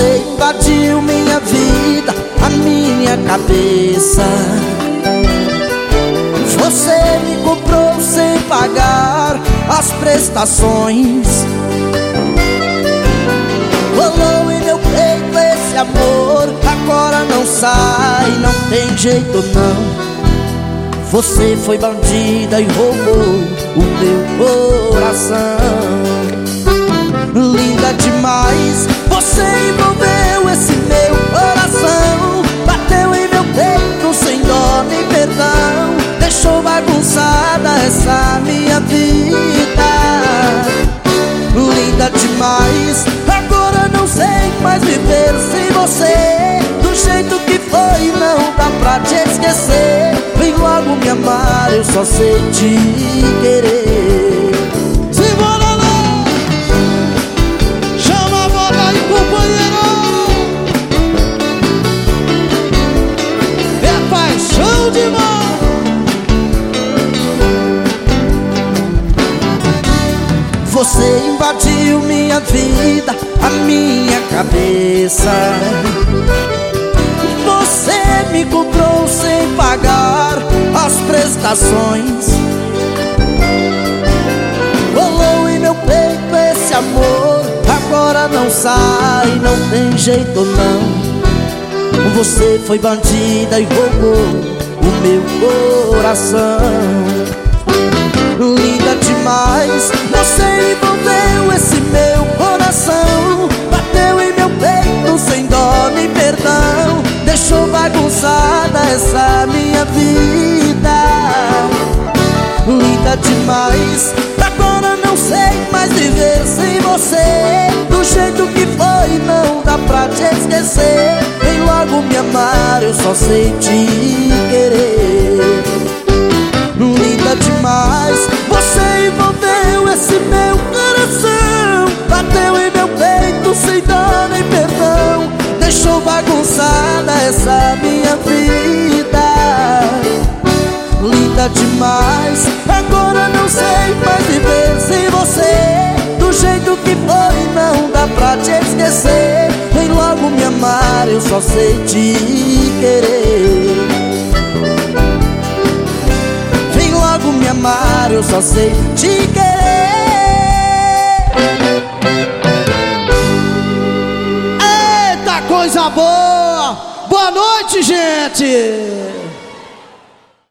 Você invadiu minha vida, a minha cabeça. Você me comprou sem pagar as prestações. Rolou em meu peito esse amor, agora não sai, não tem jeito não. Você foi bandida e roubou o meu coração. Linda demais, você envolveu esse meu coração. Bateu em meu peito sem dó nem perdão. Deixou bagunçada essa minha vida. Linda demais, agora não sei mais viver sem você. Do jeito que foi não dá pra te esquecer. Vem logo me amar, eu só sei te querer. Simbora lá! Chama a moda aí, companheiro! É paixão demais! Você invadiu minha vida, a minha cabeça. Você me comprou sem pagar as prestações. Rolou em meu peito esse amor, agora não sai, não tem jeito não. Você foi bandida e roubou o meu coração. Linda demais, você envolveu esse meu coração. Bateu em meu peito sem dó nem perdão. Deixou bagunçada essa minha vida. Linda demais, agora não sei mais viver sem você. Do jeito que foi não dá pra te esquecer. Vem logo me amar, eu só sei te querer. Linda demais, você envolveu esse meu coração. Bateu em meu peito sem dó nem perdão. Deixou bagunçada essa minha vida. Linda demais, agora não sei mais viver sem você. Do jeito que foi não dá pra te esquecer. Vem logo me amar, eu só sei te querer. Me amar, eu só sei te querer. Eita, coisa boa! Boa noite, gente!